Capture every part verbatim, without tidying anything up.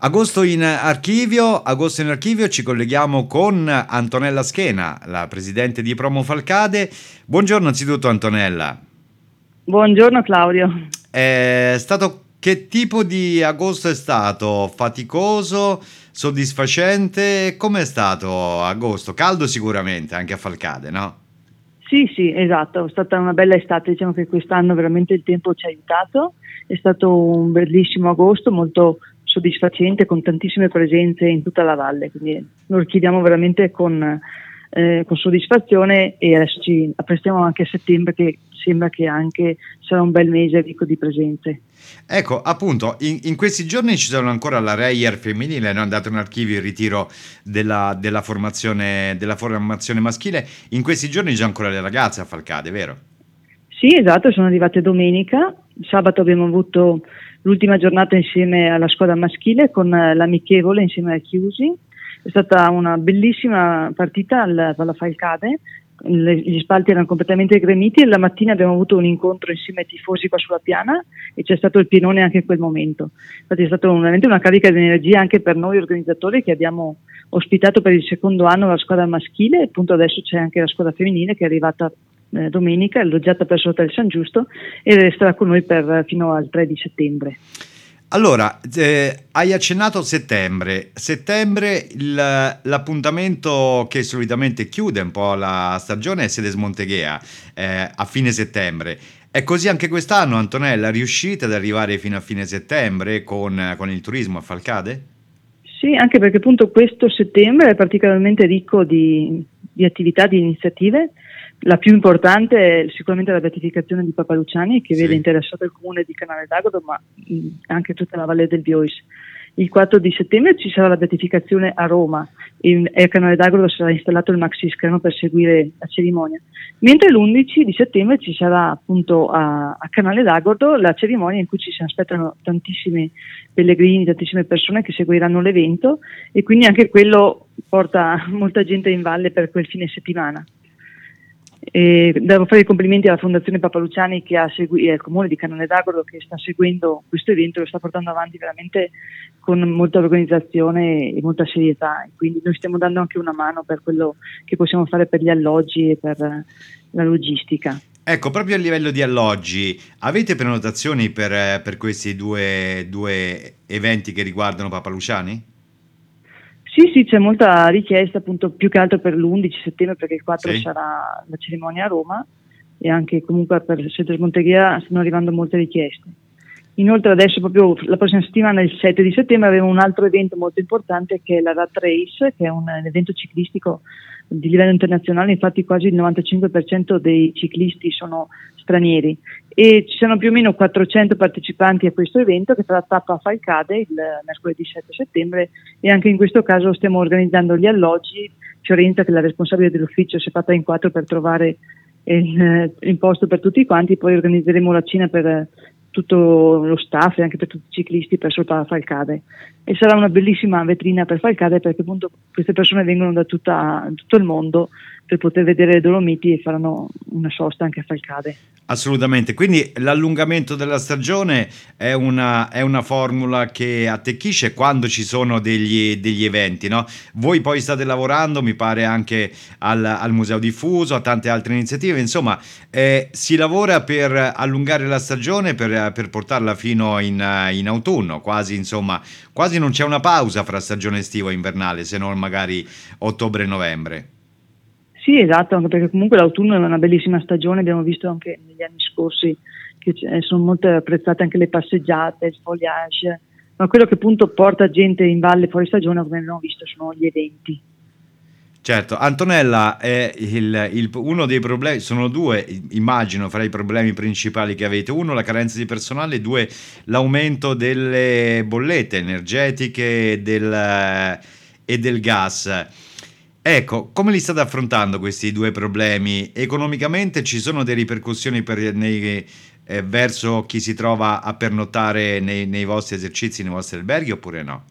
Agosto in archivio, agosto in archivio, ci colleghiamo con Antonella Schena, la presidente di Promo Falcade. Buongiorno anzitutto Antonella. Buongiorno Claudio. È stato, che tipo di agosto è stato? Faticoso, soddisfacente? Com'è stato agosto? Caldo sicuramente, anche a Falcade, no? Sì, sì, esatto, è stata una bella estate, diciamo che quest'anno veramente il tempo ci ha aiutato, è stato un bellissimo agosto, molto soddisfacente, con tantissime presenze in tutta la valle, quindi lo richiediamo veramente con, eh, con soddisfazione e adesso ci apprestiamo anche a settembre, che sembra che anche sarà un bel mese ricco di presenze. Ecco, appunto, in, in questi giorni ci sono ancora la Reyer femminile, è andato in archivio il ritiro della, della, formazione, della formazione maschile, in questi giorni c'è ancora le ragazze a Falcade, vero? Sì, esatto, sono arrivate domenica, sabato abbiamo avuto l'ultima giornata insieme alla squadra maschile con l'amichevole insieme ai chiusi. È stata una bellissima partita alla, alla Falcade, Le, gli spalti erano completamente gremiti e la mattina abbiamo avuto un incontro insieme ai tifosi qua sulla piana e c'è stato il pienone anche in quel momento. Infatti è stata veramente una carica di energia anche per noi organizzatori che abbiamo ospitato per il secondo anno la squadra maschile e appunto adesso c'è anche la squadra femminile che è arrivata eh, domenica, è alloggiata presso l'Hotel San Giusto e resterà con noi per, fino al tre di settembre. Allora, eh, hai accennato settembre. Settembre il, l'appuntamento che solitamente chiude un po' la stagione è Sedes Monteghea eh, a fine settembre. È così anche quest'anno, Antonella? Riuscite ad arrivare fino a fine settembre con, con il turismo a Falcade? Sì, anche perché appunto questo settembre è particolarmente ricco di, di attività, di iniziative. La più importante è sicuramente la beatificazione di Papa Luciani, che Sì. vede interessato il comune di Canale d'Agro, ma mh, anche tutta la Valle del Viois. Il quattro di settembre ci sarà la beatificazione a Roma in, e a Canale d'Agro sarà installato il maxi schermo per seguire la cerimonia. Mentre l'undici di settembre ci sarà appunto a, a Canale d'Agro la cerimonia in cui ci si aspettano tantissimi pellegrini, tantissime persone che seguiranno l'evento e quindi anche quello porta molta gente in valle per quel fine settimana. E devo fare i complimenti alla Fondazione Papa Luciani che ha segui- e al Comune di Canale d'Agro che sta seguendo questo evento, lo sta portando avanti veramente con molta organizzazione e molta serietà, e quindi noi stiamo dando anche una mano per quello che possiamo fare per gli alloggi e per la logistica. Ecco, proprio a livello di alloggi, avete prenotazioni per, per questi due, due eventi che riguardano Papa Luciani? Sì, sì, c'è molta richiesta appunto più che altro per l'undici settembre perché il quattro Sì. sarà la cerimonia a Roma e anche comunque per Sedes Monteghea stanno arrivando molte richieste. Inoltre adesso proprio la prossima settimana, il sette di settembre, avremo un altro evento molto importante che è la Rat Race, che è un evento ciclistico di livello internazionale, infatti quasi il novantacinque per cento dei ciclisti sono stranieri e ci sono più o meno quattrocento partecipanti a questo evento che farà tappa a Falcade il mercoledì sette settembre e anche in questo caso stiamo organizzando gli alloggi. Fiorenza, che è la responsabile dell'ufficio, si è fatta in quattro per trovare il, il posto per tutti quanti, poi organizzeremo la cena per tutto lo staff e anche per tutti i ciclisti per sopra Falcade e sarà una bellissima vetrina per Falcade perché appunto queste persone vengono da tutta, tutto il mondo per poter vedere le Dolomiti e faranno una sosta anche a Falcade. Assolutamente, quindi l'allungamento della stagione è una, è una formula che attecchisce quando ci sono degli, degli eventi, no? Voi poi state lavorando, mi pare, anche al, al Museo Diffuso, a tante altre iniziative, insomma, eh, si lavora per allungare la stagione, per, per portarla fino in, in autunno, quasi, insomma, quasi non c'è una pausa fra stagione estiva e invernale, se non magari ottobre e novembre. Sì, esatto, anche perché comunque l'autunno è una bellissima stagione, abbiamo visto anche negli anni scorsi che sono molto apprezzate anche le passeggiate, il foliage, ma quello che appunto porta gente in valle fuori stagione, come abbiamo visto, sono gli eventi. Certo, Antonella, è il, il, uno dei problemi, sono due, immagino, fra i problemi principali che avete. Uno, la carenza di personale, due, l'aumento delle bollette energetiche del, e del gas. Ecco, come li state affrontando questi due problemi? Economicamente ci sono delle ripercussioni per, nei, eh, verso chi si trova a pernottare nei, nei vostri esercizi, nei vostri alberghi oppure no?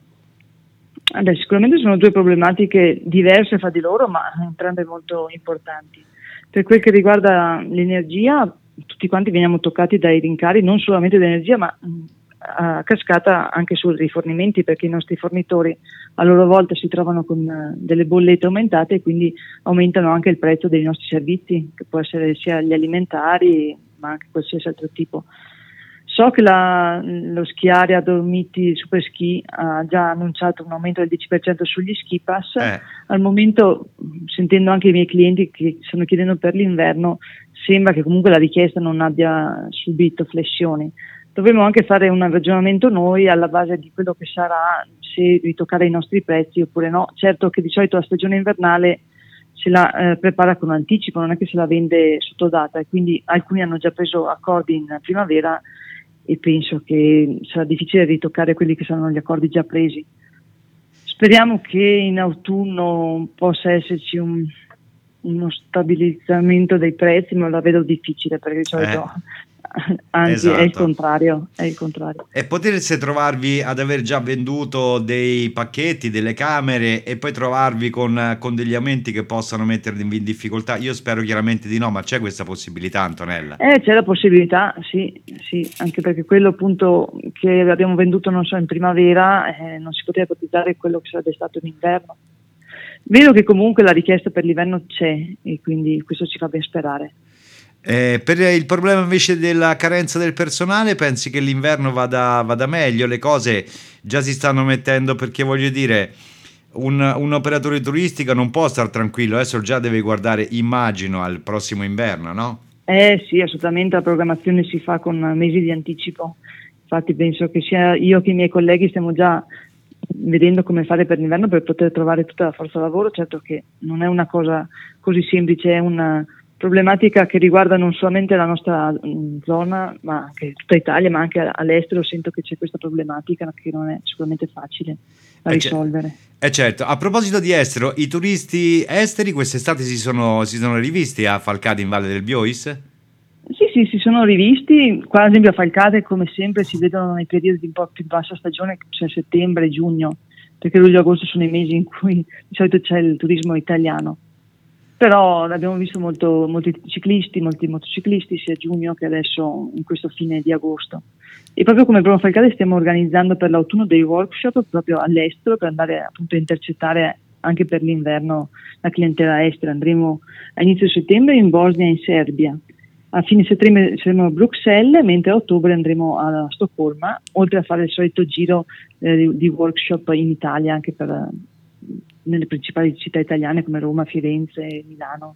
Allora, sicuramente sono due problematiche diverse fra di loro, ma entrambe molto importanti. Per quel che riguarda l'energia, tutti quanti veniamo toccati dai rincari, non solamente dell'energia, ma a cascata anche sui rifornimenti, perché i nostri fornitori a loro volta si trovano con uh, delle bollette aumentate e quindi aumentano anche il prezzo dei nostri servizi, che può essere sia gli alimentari ma anche qualsiasi altro tipo. So che la, lo schiare a Dolomiti Super Ski ha già annunciato un aumento del dieci per cento sugli ski pass. Eh. Al momento, sentendo anche i miei clienti che stanno chiedendo per l'inverno, sembra che comunque la richiesta non abbia subito flessioni. Dovremmo anche fare un ragionamento noi alla base di quello che sarà, se ritoccare i nostri prezzi oppure no. Certo che di solito la stagione invernale se la eh, prepara con anticipo, non è che se la vende sotto data, e quindi alcuni hanno già preso accordi in primavera e penso che sarà difficile ritoccare quelli che saranno gli accordi già presi. Speriamo che in autunno possa esserci un, uno stabilizzamento dei prezzi, ma la vedo difficile perché di solito eh, anzi esatto. è il contrario, è il contrario. E poterse trovarvi ad aver già venduto dei pacchetti, delle camere e poi trovarvi con, con degli aumenti che possano mettervi in difficoltà, io spero chiaramente di no, ma c'è questa possibilità, Antonella? Eh, c'è la possibilità, sì, sì, anche perché quello appunto che abbiamo venduto, non so, in primavera, eh, non si poteva ipotizzare quello che sarebbe stato in inverno. Vedo che comunque la richiesta per l'inverno c'è e quindi questo ci fa ben sperare. Eh, per il problema invece della carenza del personale, pensi che l'inverno vada, vada meglio? Le cose già si stanno mettendo, perché voglio dire, un, un operatore turistico non può star tranquillo, adesso già deve guardare, immagino, al prossimo inverno, no? Eh sì, assolutamente, la programmazione si fa con mesi di anticipo, infatti penso che sia io che i miei colleghi stiamo già vedendo come fare per l'inverno per poter trovare tutta la forza lavoro. Certo che non è una cosa così semplice, è una problematica che riguarda non solamente la nostra mh, zona, ma anche tutta Italia, ma anche all'estero. Sento che c'è questa problematica che non è sicuramente facile da Eh, risolvere. Eh certo, a proposito di estero, i turisti esteri quest'estate si sono, si sono rivisti a Falcade in Valle del Biois? Sì, sì, si sono rivisti. Qua ad esempio a Falcade, come sempre, si vedono nei periodi di un po' più bassa stagione, cioè settembre, giugno, perché luglio e agosto sono i mesi in cui di solito c'è il turismo italiano. Però abbiamo visto molto, molti ciclisti, molti motociclisti sia a giugno che adesso in questo fine di agosto. E proprio come Promo Falcade stiamo organizzando per l'autunno dei workshop proprio all'estero per andare appunto a intercettare anche per l'inverno la clientela estera. Andremo a inizio settembre in Bosnia e in Serbia. A fine settembre saremo a Bruxelles, mentre a ottobre andremo a Stoccolma, oltre a fare il solito giro eh, di, di workshop in Italia anche per nelle principali città italiane come Roma, Firenze e Milano.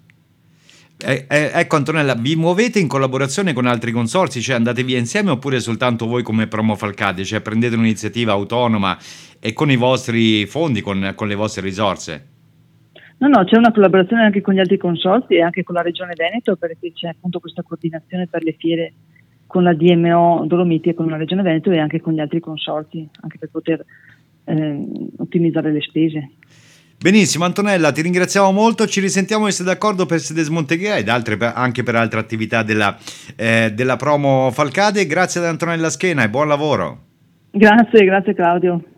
Eh, eh, ecco Antonella, vi muovete in collaborazione con altri consorzi, cioè andate via insieme oppure soltanto voi come Promo Falcade, cioè prendete un'iniziativa autonoma e con i vostri fondi, con, con le vostre risorse? No, no, c'è una collaborazione anche con gli altri consorzi e anche con la Regione Veneto, perché c'è appunto questa coordinazione per le fiere con la D M O Dolomiti e con la Regione Veneto e anche con gli altri consorzi, anche per poter eh, ottimizzare le spese. Benissimo Antonella, ti ringraziamo molto, ci risentiamo, se sei d'accordo, per Sedes Monteghea ed altre, anche per altre attività della, eh, della Promo Falcade. Grazie ad Antonella Schena e buon lavoro. Grazie, grazie Claudio.